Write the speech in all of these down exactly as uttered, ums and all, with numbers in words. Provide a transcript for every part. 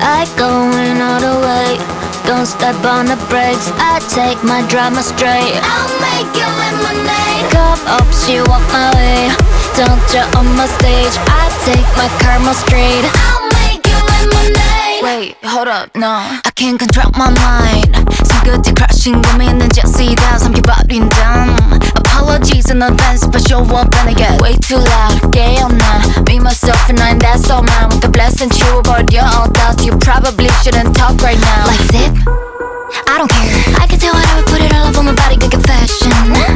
I going all the way, don't step on the brakes. I take my drama straight. I'll make you lemonade. Cup up, she walk my way. Don't you on my stage. I take my karma straight. I'll make you lemonade. Wait, hold up, no, I can't control my mind. 손끝에 crashing 고민은 just 삼켜버린 damn. Apologies in advance, but show up and I get way too loud. 깨어나, me, myself and I, that's all mine. With the blessing 치워버려 all doubts. You probably shouldn't talk right now. Like zip? I don't care. I can tell whatever, put it all up on my body, good fashion.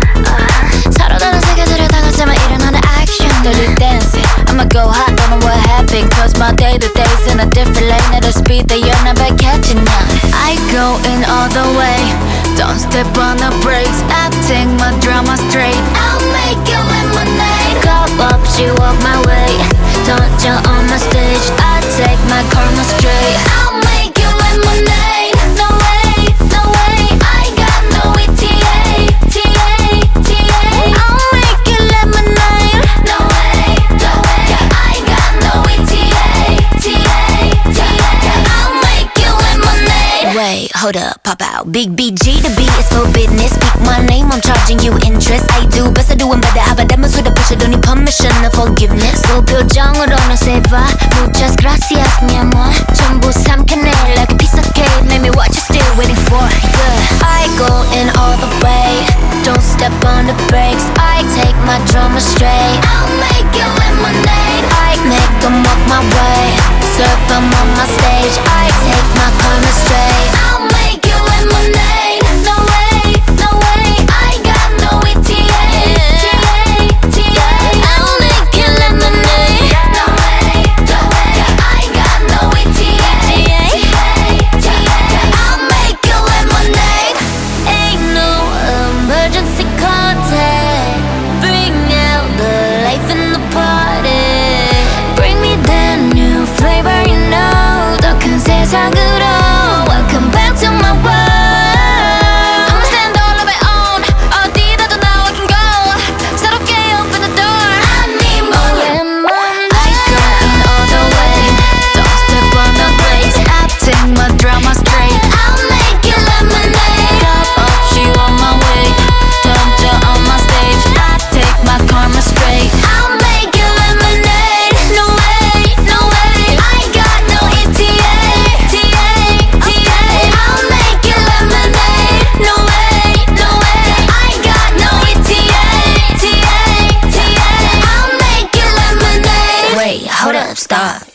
서로 다른 세계들을 다 같이만 일어나는 action. Dirty dancing, I'ma go hot, don't know what happened. Cause my day to day's in a different lane. At a speed that you're never catching now. I go in all the way, don't step on the brakes. I take my drama straight. I'll make you lemonade. Cup up, she walk my way. Don't you on my stage. I take my karma straight. I'll make you lemonade. No way, no way, I got no E T A, T A, T A. I'll make you lemonade. No way, no way, I got no E T A, T A, T A. I'll make you lemonade. Wait, hold up, pop out. Big B G, the B is for business. Speak my name, I'm charging you interest. I do best, I doing better. 아바다만 with a push, I don't need permission or forgiveness. 그 표정으로는 say bye. Muchas gracias, mi amor. 전부 삼켜내 like a piece of cake. Make me what you still waiting for. Good. I go in all the way, don't step on the brakes. I take my drama straight. I'll make you lemonade. I make them walk my way. Serve them on my stage. I take my karma straight. I'll make you lemonade. No way, no way, I got no E T A, T A, T A. I'll make you lemonade. No way, no way, I got no E T A, T A, T A. I'll make you lemonade. Ain't no emergency contact. Bring out the life in the party. Bring me that new flavor, you know. 더 큰 세상으로. Welcome back to my world. I'ma stand all on my own. 어디라도 now I can go. 새롭게 open the door. I need more lemonade. I go in all the way, don't step on the brakes. I take my drama straight. I'll make you lemonade. Cup up, she on my way. Don't you on my stage. I take my karma straight. I'll make you lemonade. No way, no way, I got no E T A, T A, T A. I'll make you lemonade. No way, no way, I got no E T A, T A, T A. I'll make you lemonade. Wait, hold up, stop.